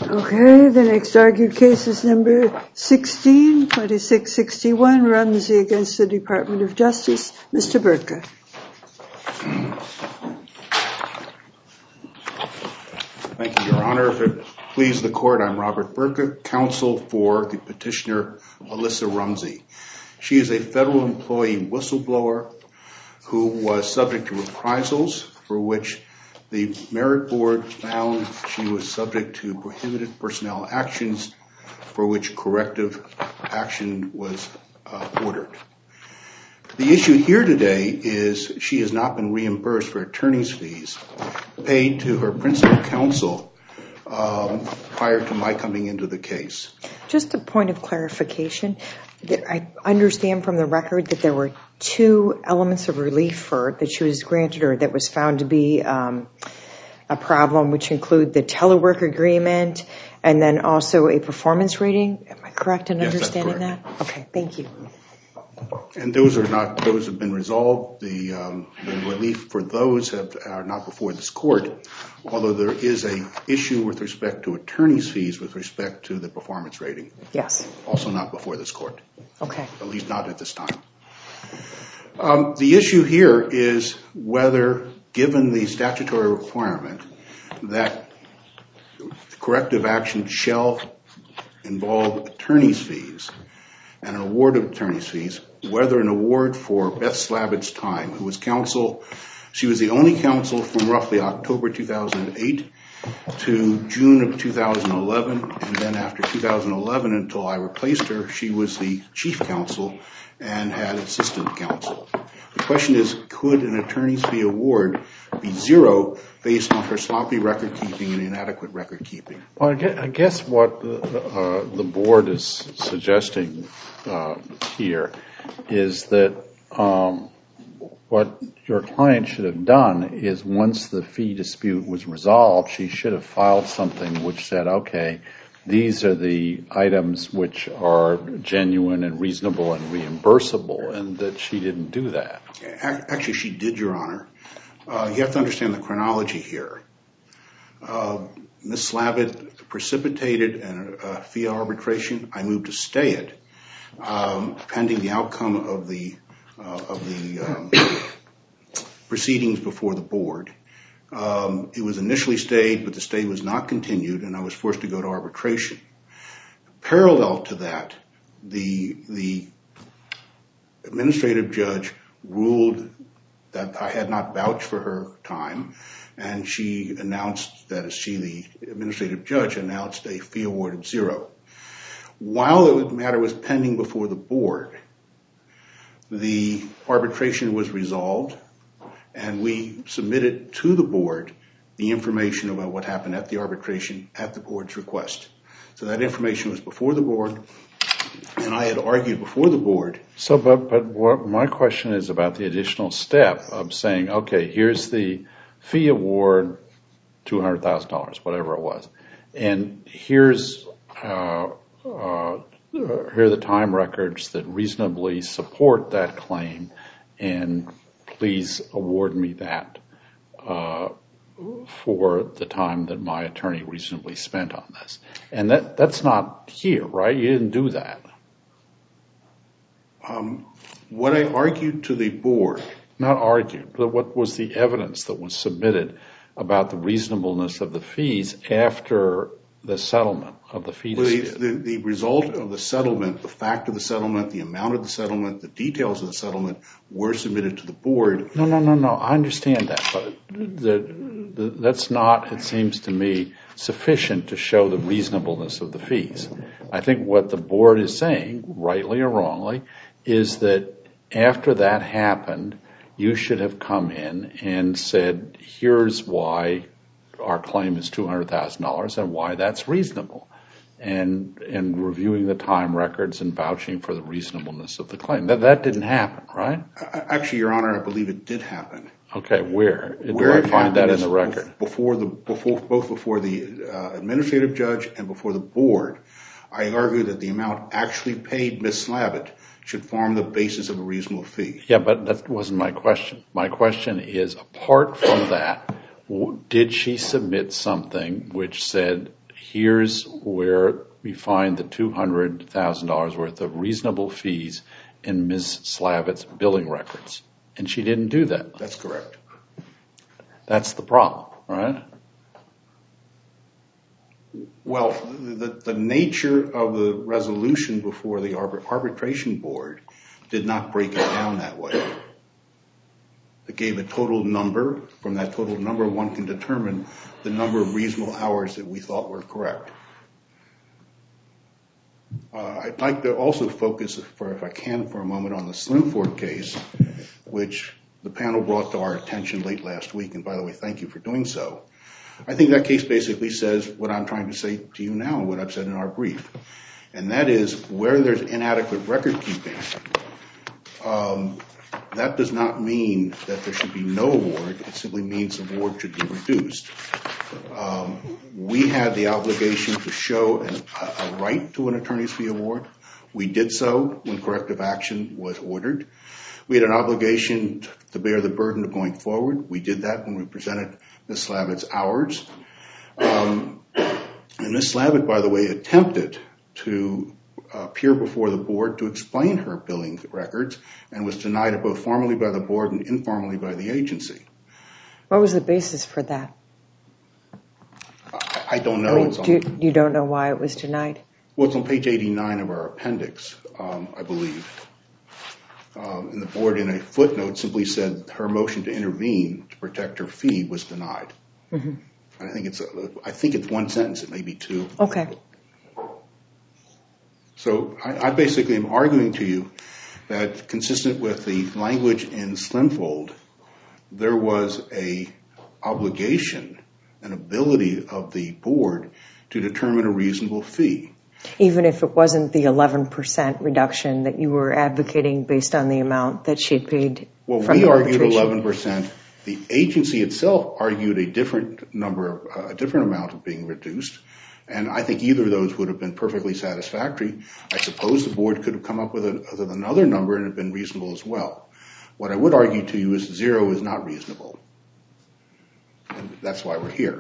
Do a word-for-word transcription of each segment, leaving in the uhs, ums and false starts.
Okay, the next argued case is number sixteen twenty-six sixty-one, Rumsey against the Department of Justice. Mister Burka. Thank you, Your Honor. If it pleases the court, I'm Robert Burka, counsel for the petitioner Alyssa Rumsey. She is a federal employee whistleblower who was subject to reprisals for which the Merit Board found she was subject to prohibited personnel actions for which corrective action was uh, ordered. The issue here today is she has not been reimbursed for attorney's fees paid to her principal counsel um, prior to my coming into the case. Just a point of clarification. I understand from the record that there were two elements of relief for that she was granted or that was found to be um, a problem, which include the telework agreement and then also a performance rating. Am I correct in yes, understanding that's that? Okay, thank you. And those are not; those have been resolved. The, um, the relief for those have, are not before this court, although there is a issue with respect to attorney's fees with respect to the performance rating. Yes. Also not before this court. Okay. At least not at this time. Um, the issue here is whether, given the statutory requirement that corrective action shall involve attorney's fees and an award of attorney's fees, whether an award for Beth Slavitt's time, who was counsel, she was the only counsel from roughly October two thousand eight to June of two thousand eleven, and then after two thousand eleven until I replaced her, she was the chief counsel and had assistant counsel. The question is, could an attorney's fee award be zero based on her sloppy record keeping and inadequate record keeping? Well, I guess what uh, the board is suggesting uh, here is that um, what your client should have done is once the fee dispute was resolved, she should have filed something which said, okay, these are the items which are genuine and reasonable and reimbursable, and that she didn't do that. Actually, she did, Your Honor. Uh, you have to understand the chronology here. Uh, Miz Slavitt precipitated a, a fee arbitration. I moved to stay it, um, pending the outcome of the uh, of the um, proceedings before the board. Um, it was initially stayed, but the stay was not continued, and I was forced to go to arbitration. Parallel to that, the the administrative judge ruled that I had not vouched for her time, and she announced that, as she, the administrative judge, announced a fee award of zero. While the matter was pending before the board, the arbitration was resolved, and we submitted to the board the information about what happened at the arbitration at the board's request. So that information was before the board, and I had argued before the board. So, but, but what my question is about the additional step of saying, okay, here's the fee award, two hundred thousand dollars, whatever it was, and here's uh, uh, here are the time records that reasonably support that claim, and please award me that uh, for the time that my attorney reasonably spent on this. And that that's not here, right? You didn't do that. Um, what I argued to the board... Not argued, but what was the evidence that was submitted about the reasonableness of the fees after the settlement of the fee dispute? The, the result of the settlement, the fact of the settlement, the amount of the settlement, the details of the settlement were submitted to the board. No, no, no, no. I understand that, but the, the, that's not, it seems to me, sufficient to show the reasonableness of the fees. I think what the board is saying, rightly or wrongly, is that after that happened, you should have come in and said, here's why our claim is two hundred thousand dollars and why that's reasonable, and and reviewing the time records and vouching for the reasonableness of the claim. That that didn't happen, right? Actually, Your Honor, I believe it did happen. Okay, where? Where Do I find that in the record? Before the before both before the uh, administrative judge and before the board, I argued that the amount actually paid Miz Slavitt should form the basis of a reasonable fee. Yeah, but that wasn't my question. My question is, apart from that, did she submit something which said, here's where we find the two hundred thousand dollars worth of reasonable fees in Miz Slavitt's billing records. And she didn't do that. That's correct. That's the problem, right? Well, the, the nature of the resolution before the arbitration board did not break it down that way. It gave a total number. From that total number, one can determine the number of reasonable hours that we thought were correct. Uh, I'd like to also focus, for, if I can, for a moment on the Slimford case, which the panel brought to our attention late last week. And by the way, thank you for doing so. I think that case basically says what I'm trying to say to you now and what I've said in our brief. And that is, where there's inadequate record keeping, um, that does not mean that there should be no award. It simply means the award should be reduced. Um, we had the obligation to show an, a, a right to an attorney's fee award. We did so when corrective action was ordered. We had an obligation to bear the burden of going forward. We did that when we presented Miz Slavitt's hours. Um, and Miz Slavitt, by the way, attempted to appear before the board to explain her billing records and was denied it both formally by the board and informally by the agency. What was the basis for that? I, I don't know. I mean, it's on, do you, you don't know why it was denied? Well, it's on page eighty-nine of our appendix, um, I believe. Um, and the board, in a footnote, simply said her motion to intervene to protect her fee was denied. Mm-hmm. I think it's a, I think it's one sentence. It may be two. Okay. So I, I basically am arguing to you that, consistent with the language in Slimfold, there was a obligation, an ability of the board to determine a reasonable fee. Even if it wasn't the eleven percent reduction that you were advocating based on the amount that she had paid? Well, from we the argued arbitration? eleven percent. The agency itself argued a different number, of, uh, a different amount of being reduced. And I think either of those would have been perfectly satisfactory. I suppose the board could have come up with a, another number and have been reasonable as well. What I would argue to you is zero is not reasonable. And that's why we're here.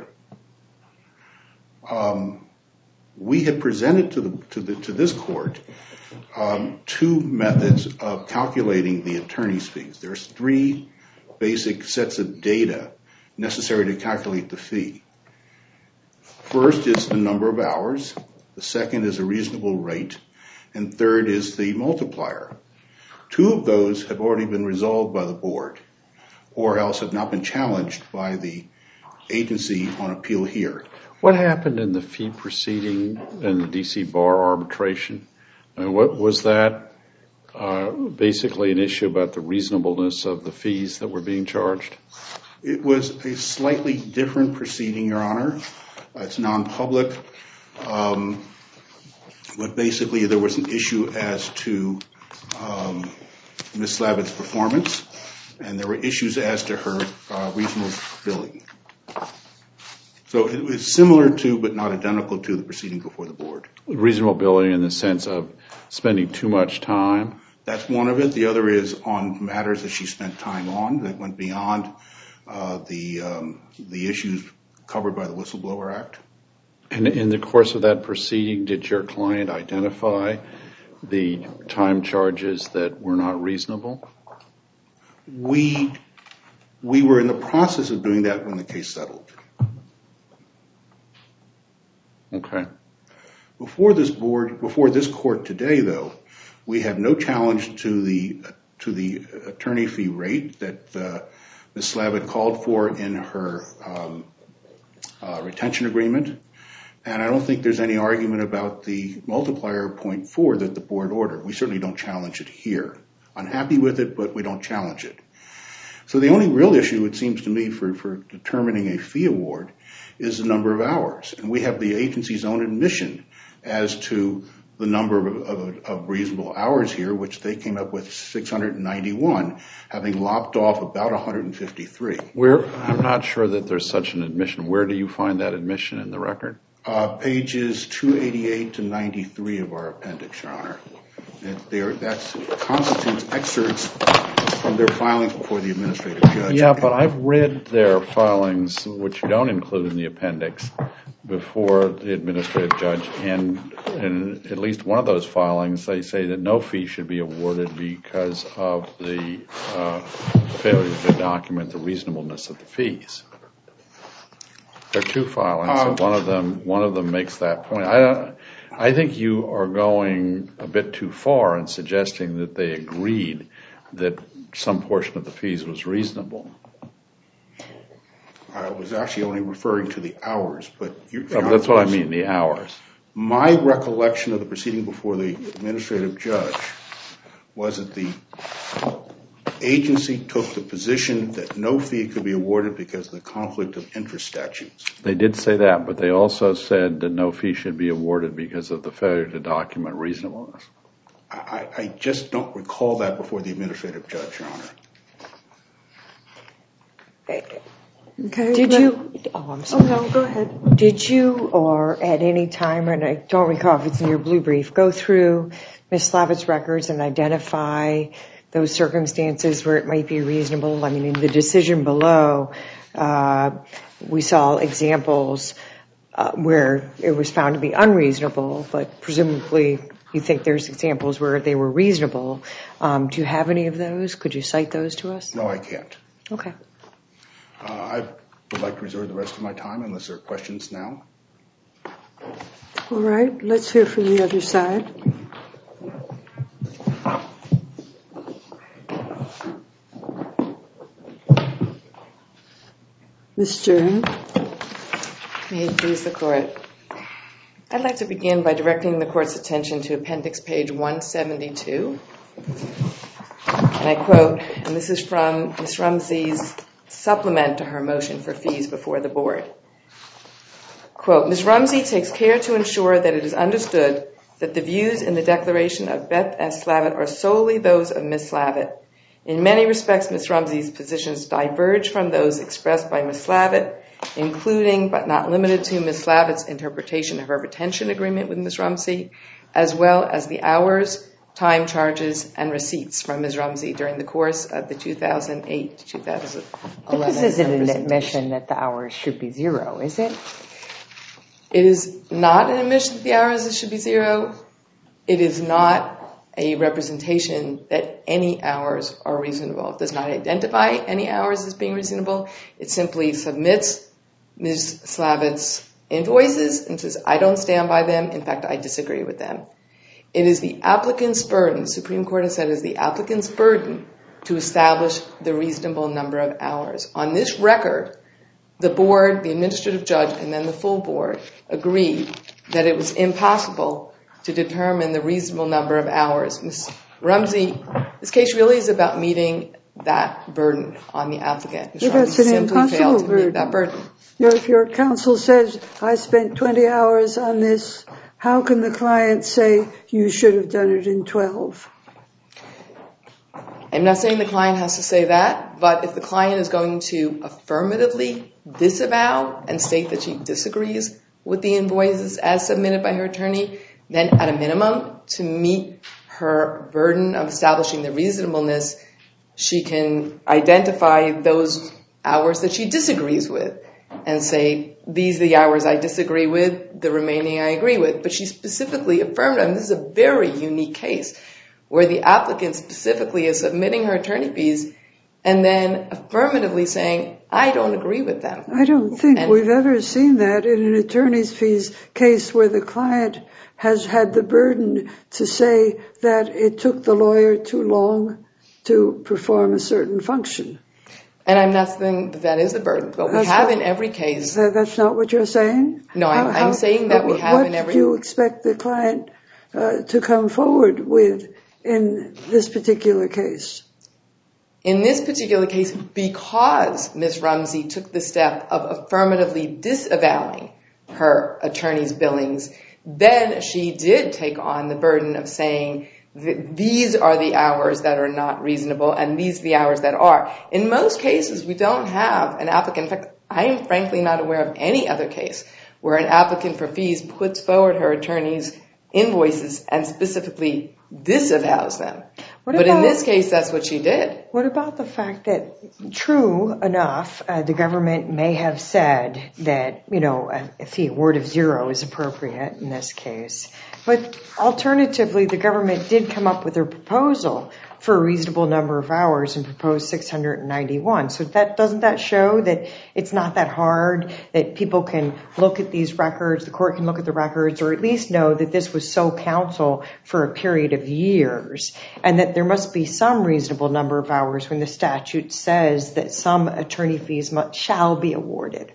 Um, we had presented to, the, to, the, to this court um, two methods of calculating the attorney's fees. There's three basic sets of data necessary to calculate the fee. First is the number of hours. The second is a reasonable rate. And third is the multiplier. Two of those have already been resolved by the board, or else have not been challenged by the agency on appeal here. What happened in the fee proceeding in the D C Bar arbitration? I mean, what was that uh, basically an issue about the reasonableness of the fees that were being charged? It was a slightly different proceeding, Your Honor. Uh, it's non-public. Um, but basically there was an issue as to um, Miz Slavitt's performance, and there were issues as to her uh, reasonable billing. So it was similar to, but not identical to, the proceeding before the board. Reasonable billing in the sense of spending too much time? That's one of it. The other is on matters that she spent time on that went beyond uh, the um, the issues covered by the Whistleblower Act. And in the course of that proceeding, did your client identify the time charges that were not reasonable? We we were in the process of doing that when the case settled. Okay. Before this board, before this court today, though, we have no challenge to the to the attorney fee rate that uh, Miz Slavitt called for in her um, uh, retention agreement, and I don't think there's any argument about the multiplier point four that the board ordered. We certainly don't challenge it here. I'm happy with it, but we don't challenge it. So the only real issue, it seems to me, for, for determining a fee award is the number of hours. And we have the agency's own admission as to the number of, of, of reasonable hours here, which they came up with six hundred ninety-one, having lopped off about one hundred fifty-three. Where, I'm not sure that there's such an admission. Where do you find that admission in the record? Uh, pages two eighty-eight to ninety-three of our appendix, Your Honor. That constitutes excerpts from their filings before the administrative judge. Yeah, but I've read their filings, which you don't include in the appendix, before the administrative judge, and in at least one of those filings, they say that no fee should be awarded because of the uh, failure to document the reasonableness of the fees. There are two filings, um, and one of them one of them makes that point. I don't, I think you are going a bit too far in suggesting that they agreed that some portion of the fees was reasonable. I was actually only referring to the hours, but you, oh, but that's what I mean, the hours. My recollection of the proceeding before the administrative judge was that the agency took the position that no fee could be awarded because of the conflict of interest statutes. They did say that, but they also said that no fee should be awarded because of the failure to document reasonableness. I, I just don't recall that before the administrative judge, Your Honor. Okay. Did but, you? Oh, I'm sorry. Oh, no, go ahead. Did you, or at any time, and I don't recall if it's in your blue brief, go through Miz Slavitt's records and identify those circumstances where it might be reasonable? I mean, in the decision below, uh, we saw examples uh, where it was found to be unreasonable, but presumably you think there's examples where they were reasonable. Um, do you have any of those? Could you cite those to us? No, I can't. Okay. Uh, I would like to reserve the rest of my time unless there are questions now. All right, let's hear from the other side. Miz Stern. May it please the Court. I'd like to begin by directing the Court's attention to appendix page one seventy-two. And I quote, and this is from Miz Rumsey's supplement to her motion for fees before the Board. Quote, Miz Rumsey takes care to ensure that it is understood that the views in the declaration of Beth S. Slavitt are solely those of Miz Slavitt. In many respects, Miz Rumsey's positions diverge from those expressed by Miz Slavitt, including but not limited to Miz Slavitt's interpretation of her retention agreement with Miz Rumsey, as well as the hours, time charges, and receipts from Miz Rumsey during the course of the two thousand eight to two thousand eleven. This isn't an admission that the hours should be zero, is it? It is not an admission that the hours should be zero. It is not a representation that any hours are reasonable. It does not identify any hours as being reasonable. It simply submits Miz Slavitt's invoices and says, I don't stand by them. In fact, I disagree with them. It is the applicant's burden, the Supreme Court has said, it is the applicant's burden to establish the reasonable number of hours. On this record, the Board, the administrative judge, and then the full Board agreed that it was impossible to determine the reasonable number of hours. Miz Rumsey, this case really is about meeting that burden on the applicant. Miz Rumsey simply failed to meet that burden. You know, if your counsel says, I spent twenty hours on this, how can the client say you should have done it in twelve? I'm not saying the client has to say that, but if the client is going to affirmatively disavow and state that she disagrees with the invoices as submitted by her attorney, then at a minimum, to meet her burden of establishing the reasonableness, she can identify those hours that she disagrees with and say, these are the hours I disagree with, the remaining I agree with. But she specifically affirmed, and this is a very unique case, where the applicant specifically is submitting her attorney fees and then affirmatively saying, I don't agree with them. I don't think and we've ever seen that in an attorney's fees case where the client has had the burden to say that it took the lawyer too long to perform a certain function. And I'm not saying that that is the burden, but we that's have not, in every case. That, that's not what you're saying? No, I'm, how, I'm saying that we have in every... What do you expect the client uh, to come forward with in this particular case? In this particular case, because Miz Rumsey took the step of affirmatively disavowing her attorney's billings, then she did take on the burden of saying that these are the hours that are not reasonable and these are the hours that are. In most cases, we don't have an applicant. In fact, I am frankly not aware of any other case where an applicant for fees puts forward her attorney's invoices and specifically disavows them. What but about, in this case, that's what she did. What about the fact that, true enough, uh, the government may have said that, you know, a, a fee award of zero is appropriate in this case, but alternatively, the government did come up with a proposal for a reasonable number of hours and proposed six hundred ninety-one. So that doesn't that show that it's not that hard, that people can look at these records, the court can look at the records, or at least know that this was so counsel for a period of years, and that there must be some reasonable number of hours when the statute says that some attorney fees must, shall be awarded?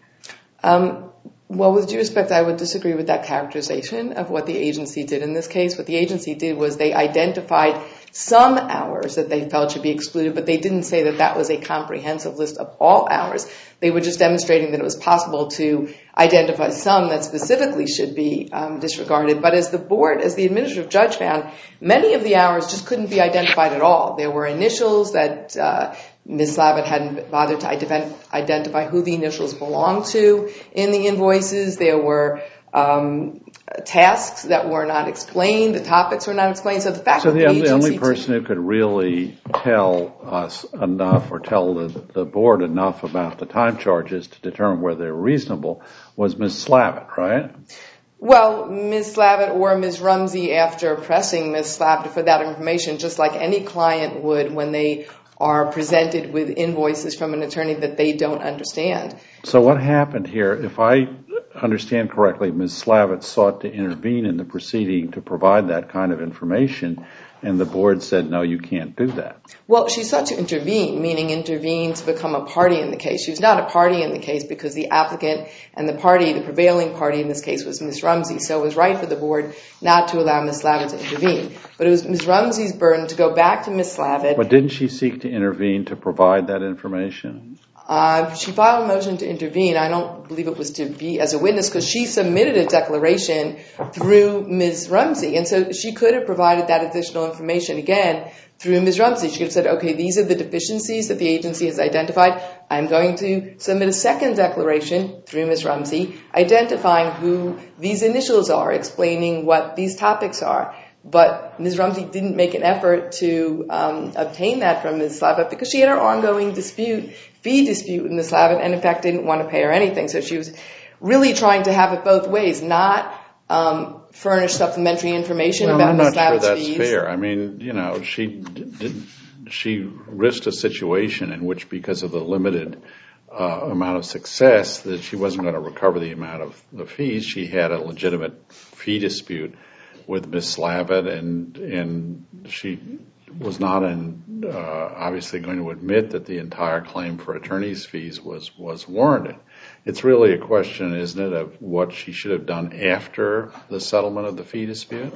Um, well, with due respect, I would disagree with that characterization of what the agency did in this case. What the agency did was they identified some hours that they felt should be excluded, but they didn't say that that was a comprehensive list of all hours. They were just demonstrating that it was possible to identify some that specifically should be um, disregarded. But as the board, as the administrative judge found, many of the hours just couldn't be identified at all. There were initials that uh, Miz Slavitt hadn't bothered to identify who the initials belonged to in the invoices. There were um, tasks that were not explained. The topics were not explained. So the fact so that the, the, the only person who could really tell us enough or tell the, the board enough about the time charges to determine whether they're reasonable was Miz Slavitt, right? Well, Miz Slavitt or Miz Rumsey, after pressing Miz Slavitt for that information, just like any client would when they are presented with invoices from an attorney that they don't understand. So what happened here, if I understand correctly, Miz Slavitt sought to intervene in the proceeding to provide that kind of information, and the board said, no, you can't do that. Well, she sought to intervene, meaning intervene to become a party in the case. She was not a party in the case because the applicant and the party, the prevailing party in this case, was Miz Rumsey. So it was right for the board not to allow Miz Slavitt to intervene. But it was Miz Rumsey's burden to go back to Miz Slavitt. But didn't she seek to intervene to provide that information? Uh, she filed a motion to intervene. I don't believe it was to be as a witness because she submitted a declaration through Miz Rumsey. And so she could have provided that additional information again through Miz Rumsey. She could have said, okay, these are the deficiencies that the agency has identified. I'm going to submit a second declaration through Miz Rumsey identifying who these initials are, explaining what these topics are. But Miz Rumsey didn't make an effort to um, obtain that from Miz Slavitt because she had her ongoing dispute, fee dispute with Miz Slavitt, and in fact didn't want to pay her anything. So she was really trying to have it both ways, not um, furnish supplementary information well, about Miz Slavitt's fees. I'm not sure that's fair. I mean, you know, she did, she risked a situation in which, because of the limited uh, amount of success, that she wasn't going to recover the amount of the fees. She had a legitimate fee dispute with Miz Slavitt, and and she was not in, uh, obviously going to admit that the entire claim for attorney's fees was, was warranted. It's really a question, isn't it, of what she should have done after the settlement of the fee dispute?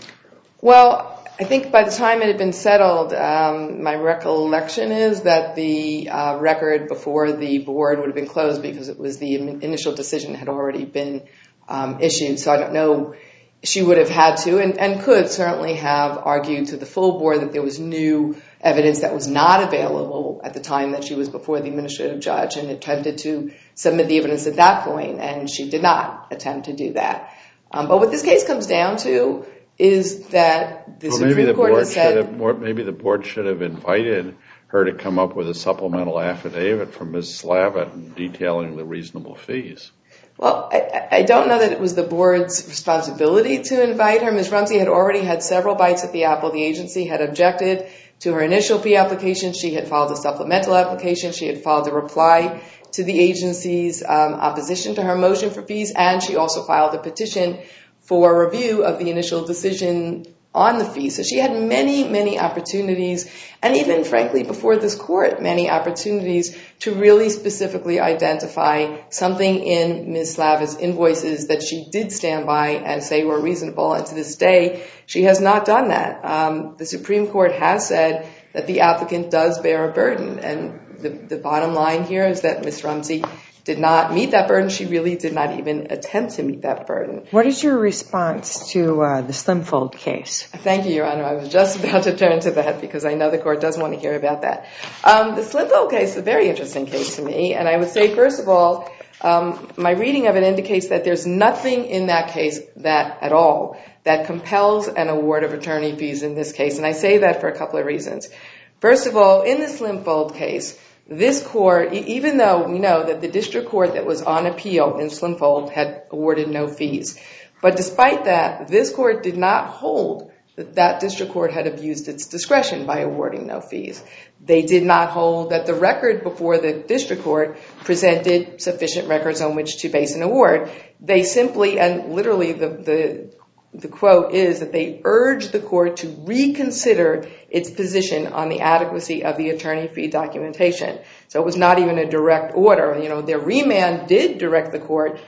Well, I think by the time it had been settled, um, my recollection is that the uh, record before the board would have been closed because it was the initial decision had already been um, issued. So I don't know. She would have had to and, and could certainly have argued to the full board that there was new evidence that was not available at the time that she was before the administrative judge, and attempted to submit the evidence at that point, and she did not attempt to do that. Um, but what this case comes down to is that the well, Supreme maybe the Court board has said... Should have, maybe the board should have invited her to come up with a supplemental affidavit from Miz Slavitt detailing the reasonable fees. Well, I, I don't know that it was the board's responsibility to invite her. Miz Rumsey had already had several bites at the apple. The agency had objected to her initial fee application. She had filed a supplemental application. She had filed a reply to the agency's um, opposition to her motion for fees, and she also filed a petition for review of the initial decision on the fees. So she had many, many opportunities, and even, frankly, before this court, many opportunities to really specifically identify something in Miz Slavitt's invoices that she did stand by and say were reasonable, and to this day, she has not done that. Um, the Supreme Court has said that the applicant does bear a burden, and the, the bottom line here is that Miz Rumsey did not meet that burden. She really did not even attempt to meet that burden. What is your response to uh, the Slimfold case? Thank you, Your Honor. I was just about to turn to that because I know the court does want to hear about that. Um, the Slimfold case is a very interesting case to me, and I would say, first of all, um, my reading of it indicates that there's nothing in that case that at all that compels an award of attorney fees in this case. And I say that for a couple of reasons. First of all, in the Slimfold case, this court, even though we know that the district court that was on appeal in Slimfold had awarded no fees, but despite that, this court did not hold that that district court had abused its discretion by awarding no fees. They did not hold that the record before the district court presented sufficient records on which to base an award. They simply, and literally the, the, the quote is that they urged the court to reconsider its position on the adequacy of the attorney fee documentation. So it was not even a direct order. You know, their remand did direct the court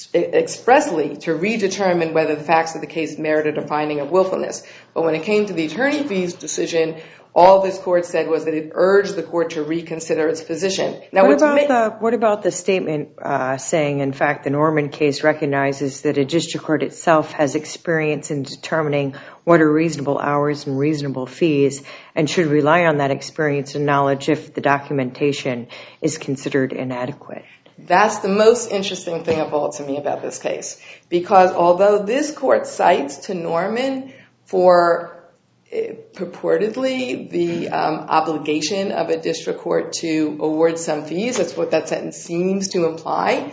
expressly to redetermine whether the facts of the case merited a finding of willfulness. But when it came to the attorney fees decision, all this court said was that it urged the court to reconsider its position. Now, what about the what about the statement uh, saying, in fact, the Norman case recognizes that a district court itself has experience in determining what are reasonable hours and reasonable fees, and should rely on that experience and knowledge if the documentation is considered inadequate? That's the most interesting thing of all to me about this case, because although this court cites to Norman for uh, purportedly the um, obligation of a district court to award some fees, that's what that sentence seems to imply.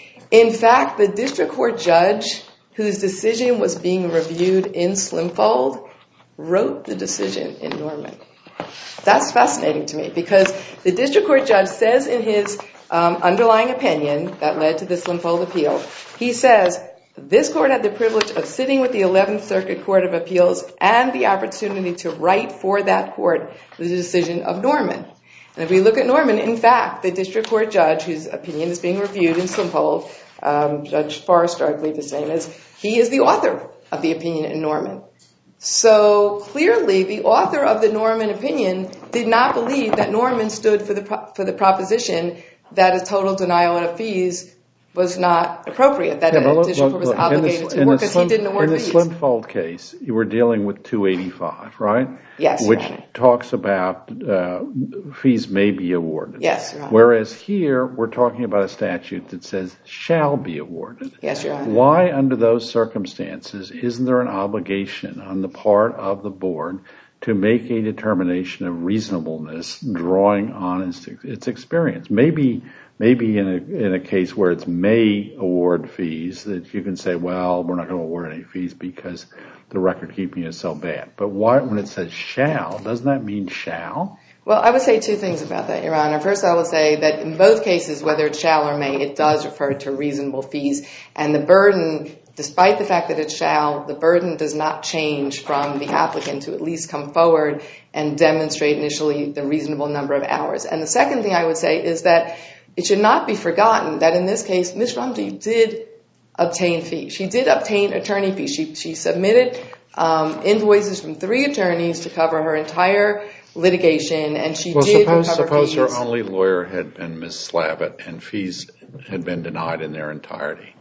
In fact, the district court judge whose decision was being reviewed in Slimfold wrote the decision in Norman. That's fascinating to me, because the district court judge says in his Um, underlying opinion that led to the Slimfold appeal, he says, this court had the privilege of sitting with the eleventh Circuit Court of Appeals and the opportunity to write for that court the decision of Norman. And if we look at Norman, in fact, the district court judge whose opinion is being reviewed in Slimfold, um, Judge Forrester, I believe his name is, he is the author of the opinion in Norman. So clearly, the author of the Norman opinion did not believe that Norman stood for the pro- for the proposition that a total denial of fees was not appropriate, that yeah, a district court was look, obligated the, to work because slim, he didn't award in fees. In the Slimfold case, you were dealing with two eighty-five, right? Yes, which Your Honor. talks about uh, fees may be awarded. Yes, Your Honor. Whereas here, we're talking about a statute that says shall be awarded. Yes, Your Honor. Why, under those circumstances, isn't there an obligation on the part of the board to make a determination of reasonableness drawing on its, its experience? Maybe maybe in a, in a case where it's may award fees, that you can say, well, we're not going to award any fees because the record keeping is so bad. But why, when it says shall, doesn't that mean shall? Well, I would say two things about that, Your Honor. First, I will say that in both cases, whether it's shall or may, it does refer to reasonable fees. And the burden, despite the fact that it's shall, the burden does not change from the applicant to at least come forward and demonstrate initially the reasonable number of hours. And the second thing I would say is that it should not be forgotten that in this case, Miz Rumsey did obtain fees. She did obtain attorney fees. She, she submitted um, invoices from three attorneys to cover her entire litigation, and she well, did suppose, recover suppose fees. Suppose her only lawyer had been Miz Slavitt and fees had been denied in their entirety.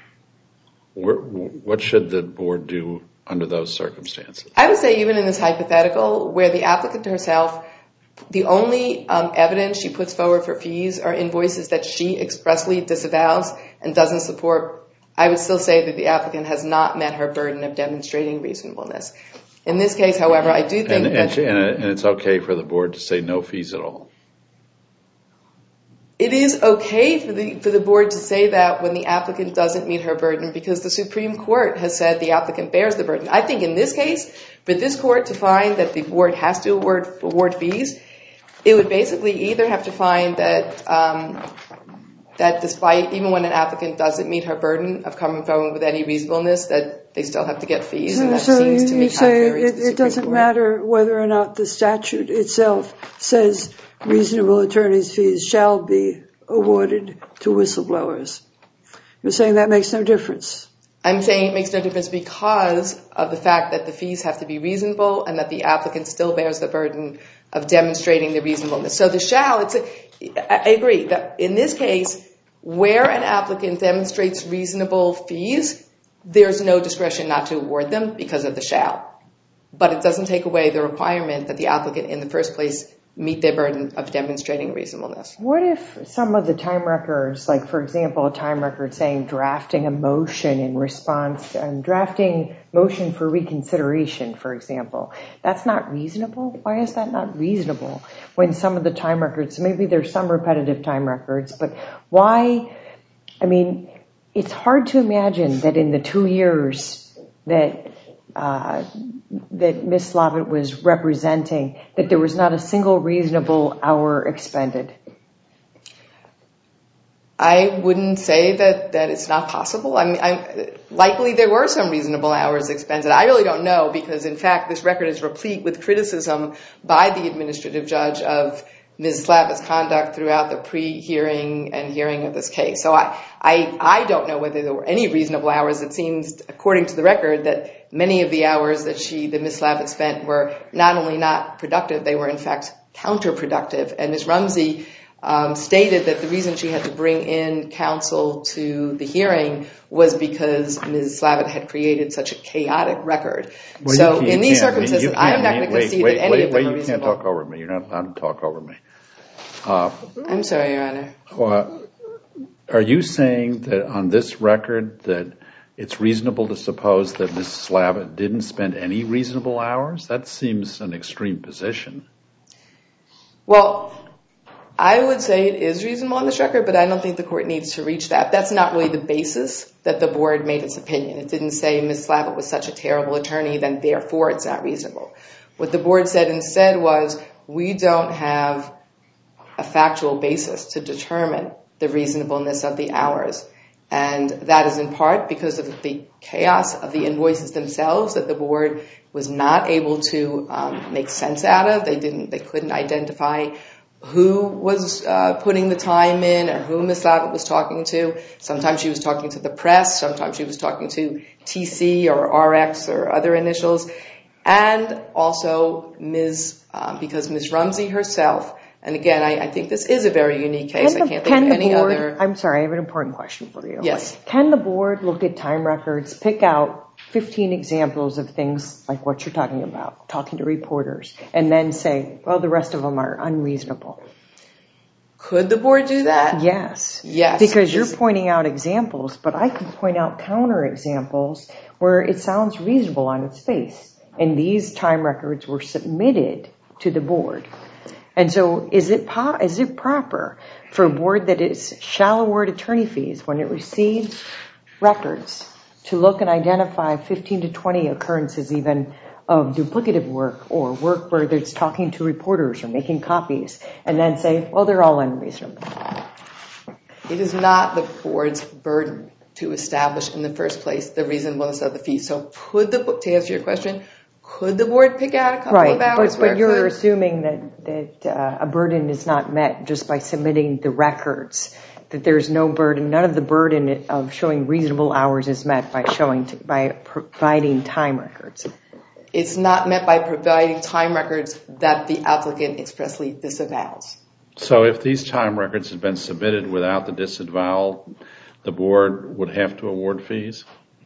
What should the board do under those circumstances? I would say even in this hypothetical where the applicant herself, the only um, evidence she puts forward for fees are invoices that she expressly disavows and doesn't support, I would still say that the applicant has not met her burden of demonstrating reasonableness. In this case, however, I do think and, that... And, and it's okay for the board to say no fees at all? It is okay for the for the board to say that when the applicant doesn't meet her burden, because the Supreme Court has said the applicant bears the burden. I think in this case, for this court to find that the board has to award, award fees, it would basically either have to find that um, that despite, even when an applicant doesn't meet her burden of coming forward with any reasonableness, that they still have to get fees, so, and that so seems you, to me you say contrary it, to the Supreme it doesn't Court. matter whether or not the statute itself says reasonable attorney's fees shall be awarded to whistleblowers. You're saying that makes no difference? I'm saying it makes no difference because of the fact that the fees have to be reasonable and that the applicant still bears the burden of demonstrating the reasonableness. So the shall, it's a, I agree that in this case, where an applicant demonstrates reasonable fees, there's no discretion not to award them because of the shall. But it doesn't take away the requirement that the applicant in the first place meet their burden of demonstrating reasonableness. What if some of the time records, like for example, a time record saying drafting a motion in response, and drafting motion for reconsideration, for example, that's not reasonable? Why is that not reasonable when some of the time records, maybe there's some repetitive time records, but why, I mean, it's hard to imagine that in the two years that uh, that Miz Slavitt was representing, that there was not a single reasonable hour expended. I wouldn't say that, that it's not possible. I mean, I, likely there were some reasonable hours expended. I really don't know because, in fact, this record is replete with criticism by the administrative judge of Miz Slavitt's conduct throughout the pre-hearing and hearing of this case. So I, I, I don't know whether there were any reasonable hours. It seems, according to the record, that many of the hours that she, that Miz Slavitt spent were not only not productive, they were in fact counterproductive. And Miz Rumsey um, stated that the reason she had to bring in counsel to the hearing was because Miz Slavitt had created such a chaotic record. Well, so in these circumstances, I'm not going to wait, concede wait, that any wait, of them wait, are you reasonable. can't talk over me. You're not allowed to talk over me. Uh, I'm sorry, Your Honor. Well, are you saying that on this record that it's reasonable to suppose that Miz Slavitt didn't spend any reasonable hours? That seems an extreme position. Well, I would say it is reasonable on this record, but I don't think the court needs to reach that. That's not really the basis that the board made its opinion. It didn't say Miz Slavitt was such a terrible attorney, then therefore it's not reasonable. What the board said instead was, we don't have a factual basis to determine the reasonableness of the hours. And that is in part because of the chaos of the invoices themselves that the board was not able to um, make sense out of. They didn't, they couldn't identify who was uh, putting the time in or who Miz Slavitt was talking to. Sometimes she was talking to the press. Sometimes she was talking to T C or R X or other initials. And also Miz Um, because Miz Rumsey herself, and again, I, I think this is a very unique case. Can the, I can't can think of the any board, other. I'm sorry, I have an important question for you. Yes. Can the board look at time records, pick out fifteen examples of things like what you're talking about, talking to reporters, and then say, well, the rest of them are unreasonable? Could the board do that? Yes. Yes. Because you're pointing out examples, but I could point out counter examples where it sounds reasonable on its face. And these time records were submitted to the board. And so is it po- is it proper for a board that is shall award attorney fees when it receives records to look and identify fifteen to twenty occurrences even of duplicative work or work where it's talking to reporters or making copies and then say, well, they're all unreasonable? It is not the board's burden to establish in the first place the reasonableness of the fee. So could the, to answer your question, could the board pick out a couple right, of hours? But, but you're could? assuming that, that uh, a burden is not met just by submitting the records, that there's no burden, none of the burden of showing reasonable hours is met by showing, t- by providing time records. It's not met by providing time records that the applicant expressly disavows. So if these time records had been submitted without the disavowal, the board would have to award fees?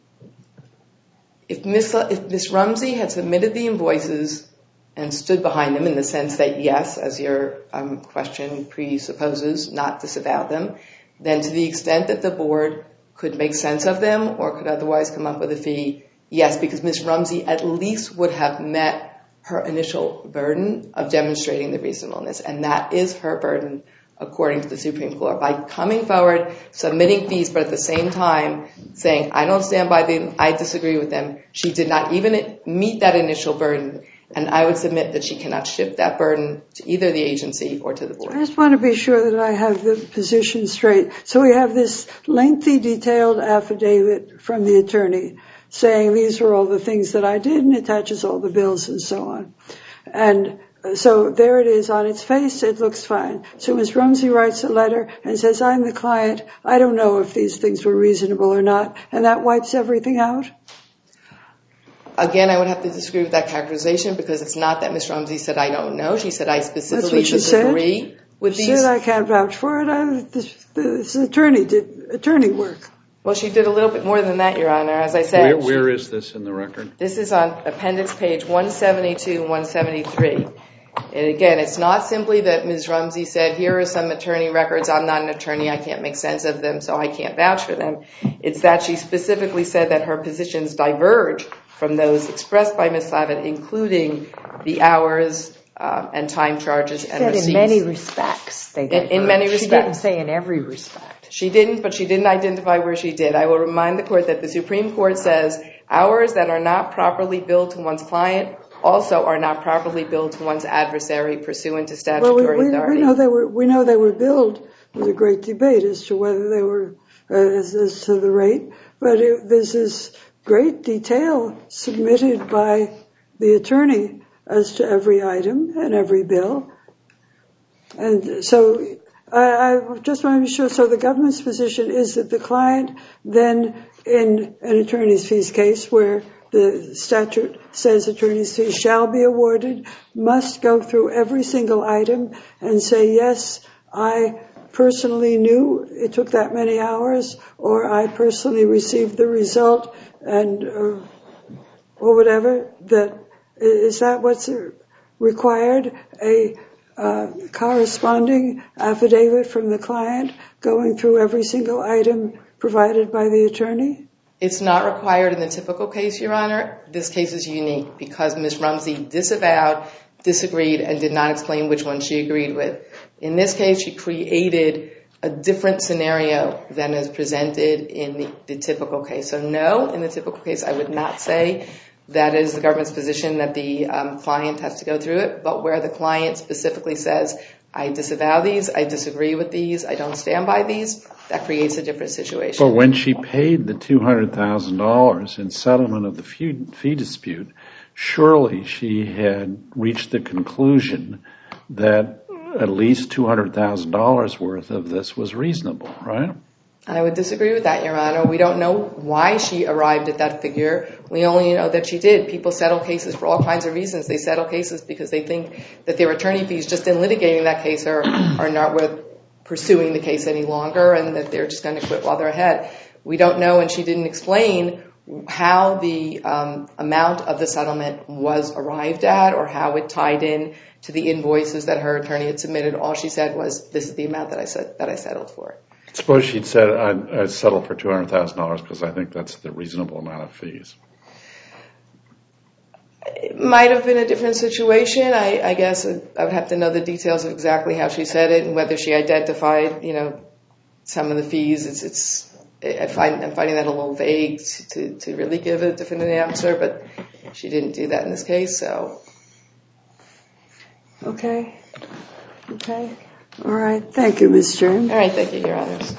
If Miz if Miz Rumsey had submitted the invoices and stood behind them in the sense that, yes, as your um, question presupposes, not disavow them, then to the extent that the board could make sense of them or could otherwise come up with a fee, yes, because Miz Rumsey at least would have met her initial burden of demonstrating the reasonableness, and that is her burden according to the Supreme Court. By coming forward, submitting fees, but at the same time saying, I don't stand by them, I disagree with them, she did not even meet that initial burden, and I would submit that she cannot shift that burden to either the agency or to the board. I just want to be sure that I have the position straight. So we have this lengthy, detailed affidavit from the attorney saying these are all the things that I did and attaches all the bills and so on. And so there it is on its face, it looks fine. So Miz Rumsey writes a letter and says, I'm the client, I don't know if these things were reasonable or not, and that wipes everything out? Again, I would have to disagree with that characterization because it's not that Miz Rumsey said, I don't know. She said, I specifically disagree said. with she these. She said, I can't vouch for it. I, this, this attorney did attorney work. Well, she did a little bit more than that, Your Honor. As I said, Where, where is this in the record? This is on appendix page one seventy-two and one seventy-three. And again, it's not simply that Miz Rumsey said, here are some attorney records, I'm not an attorney, I can't make sense of them, so I can't vouch for them. It's that she specifically said that her positions diverge from those expressed by Miz Slavitt, including the hours uh, and time charges and receipts. In many respects, they diverge. In, in many respects. She didn't say in every respect. She didn't, but she didn't identify where she did. I will remind the court that the Supreme Court says hours that are not properly billed to one's client also are not properly billed to one's adversary pursuant to statutory well, we, we, authority. We know they were, we know they were billed. There's a great debate as to whether they were, uh, as, as to the rate, but it, there's this great detail submitted by the attorney as to every item and every bill. And so I, I just want to be sure, so the government's position is that the client then, in an attorney's fees case where the statute says attorney's fees shall be awarded, must go through every single item and say, yes, I personally knew it took that many hours, or I personally received the result, and uh, or whatever. That is that what's required? A uh, corresponding affidavit from the client going through every single item provided by the attorney? It's not required in the typical case, Your Honor. This case is unique because Miz Rumsey disavowed, disagreed, and did not explain which one she agreed with. In this case, she created a different scenario than is presented in the, the typical case. So no, in the typical case, I would not say that is the government's position that the um, client has to go through it, but where the client specifically says, I disavow these, I disagree with these, I don't stand by these, that creates a different situation. But when she paid the two hundred thousand dollars in settlement of the fee, fee dispute, surely she had reached the conclusion that at least two hundred thousand dollars worth of this was reasonable, right? I would disagree with that, Your Honor. We don't know why she arrived at that figure. We only know that she did. People settle cases for all kinds of reasons. They settle cases because they think that their attorney fees just in litigating that case are, are not worth pursuing the case any longer, and that they're just going to quit while they're ahead. We don't know, and she didn't explain how the um, amount of the settlement was arrived at or how it tied in to the invoices that her attorney had submitted. All she said was, this is the amount that I said that I settled for. Suppose she'd said, I, I settled for two hundred thousand dollars because I think that's the reasonable amount of fees. It might have been a different situation. I, I guess I would have to know the details of exactly how she said it and whether she identified, you know, some of the fees. It's, it's I find, I'm finding that a little vague to, to really give a definitive answer, but she didn't do that in this case, so. Okay. Okay. All right. Thank you, Miz Stern. All right. Thank you, Your Honors.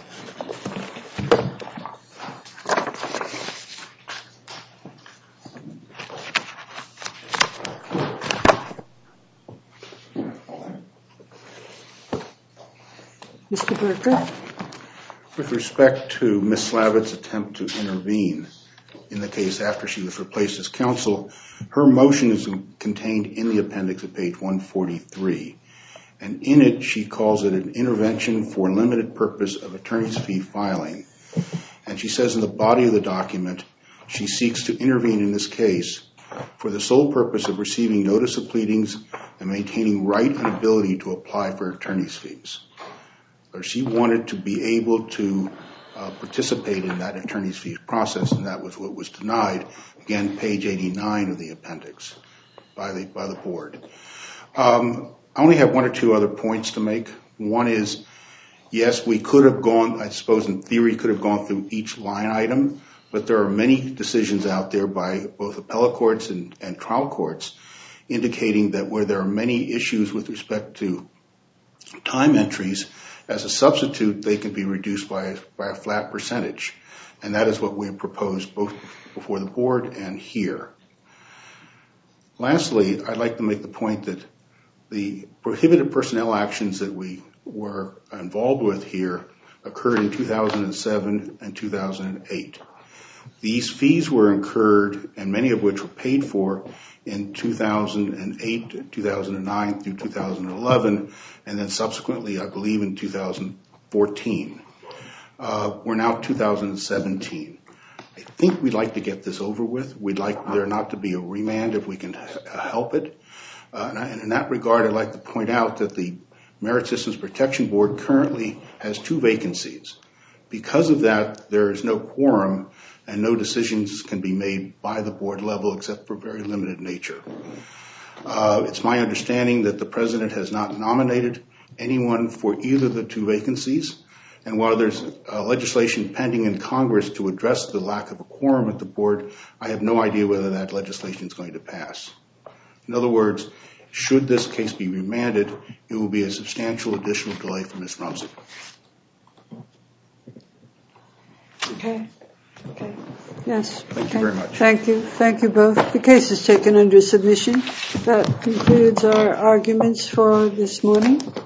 Mister Berker. With respect to Miz Slavitt's attempt to intervene in the case after she was replaced as counsel, her motion is contained in the appendix at page one forty-three. And in it, she calls it an intervention for limited purpose of attorney's fee filing. And she says in the body of the document, she seeks to intervene in this case for the sole purpose of receiving notice of pleadings and maintaining right and ability to apply for attorney's fees. Or she wanted to be able to uh, participate in that attorney's fees process, and that was what was denied. Again, page eighty-nine of the appendix by the by the board. Um, I only have one or two other points to make. One is, yes, we could have gone, I suppose in theory, could have gone through each line item, but there are many decisions out there by both appellate courts and, and trial courts indicating that where there are many issues with respect to time entries, as a substitute, they can be reduced by, by a flat percentage. And that is what we have proposed both before the board and here. Lastly, I'd like to make the point that the prohibited personnel actions that we were involved with here occurred in two thousand seven and two thousand eight. These fees were incurred, and many of which were paid for, in two thousand eight, two thousand nine through two thousand eleven, and then subsequently, I believe, in two thousand fourteen. Uh, we're now two thousand seventeen. I think we'd like to get this over with. We'd like there not to be a remand if we can h- help it. Uh, and, I, and in that regard, I'd like to point out that the Merit Systems Protection Board currently has two vacancies. Because of that, there is no quorum and no decisions can be made by the board level except for very limited nature. Uh, it's my understanding that the president has not nominated anyone for either of the two vacancies. And while there's uh, legislation pending in Congress to address the lack of a quorum at the board, I have no idea whether that legislation is going to pass. In other words, should this case be remanded, it will be a substantial additional delay for Miz Rumsey. Okay. Okay. Yes. Thank okay. you very much. Thank you. Thank you both. The case is taken under submission. That concludes our arguments for this morning.